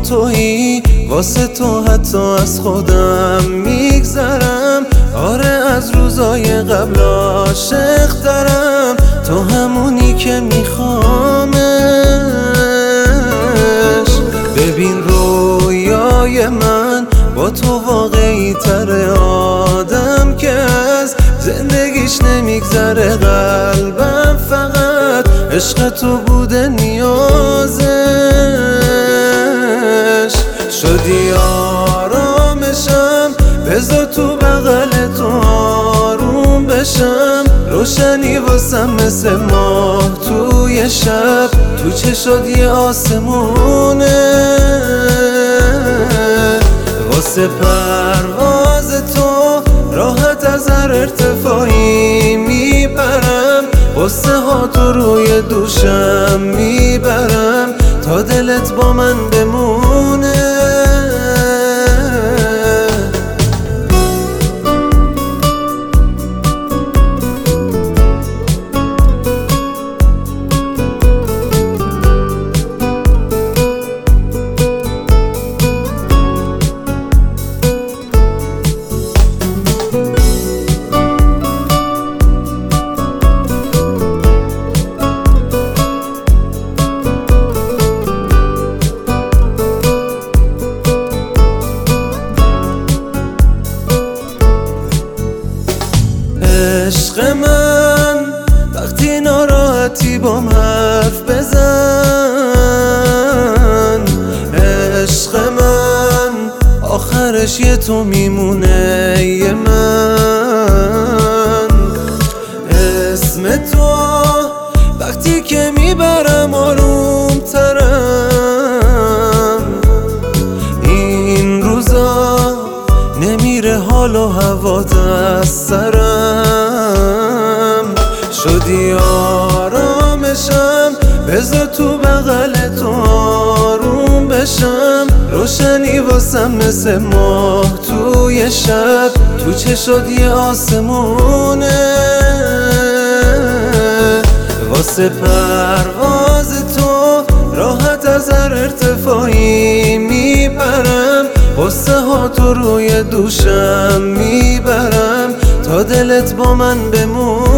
تویی، واسه تو حتی از خودم میگذرم. آره از روزای قبل عاشق دارم، تو همونی که میخوامش. ببین رویای من با تو واقعی تره، آدم که از زندگیش نمیگذره. قلبم فقط عشق تو بوده نیازش، شدی آرامشم. بذار تو بغل تو آروم بشم، روشنی واسم مثل ماه توی شب. تو چشات یه آسمونه، واسه پرواز تو راحت از هر ارتفاعی میبرم. قصه ها تو روی دوشم میبرم، تا دلت با من بمونه. عشق من وقتی ناراحتی بام حرف بزن، عشق من آخرش یه تو میمونه یه من. اسم تو وقتی که میبرم آروم ترم، این روزا نمیره حال و هوات از سرم. شدی آرامشم، بذار تو بغل تو آروم بشم. روشنی واسم مثل ماه توی شب، تو چشات یه آسمونه، واسه پرواز تو راحت از هر ارتفاعی میبرم. قصه ها تو روی دوشم میبرم، تا دلت با من بمونه.